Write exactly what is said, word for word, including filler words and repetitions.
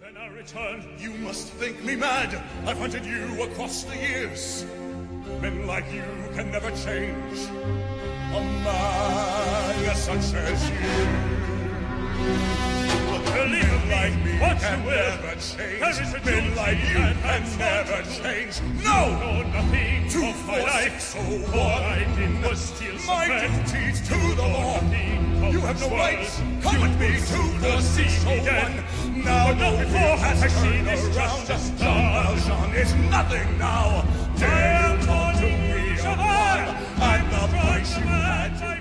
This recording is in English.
When I return, you must think me mad. I've hunted you across the years. Men like you can never change a man such as you. Believe like me what can never change. Men like you can never change. No! No, nothing to fight so one. My duties to the law. You have no rights. Come with me to the sea so one. Now no war has turned around. Jean Valjean is nothing now. Dare you talk to me of one. I'm the price you had to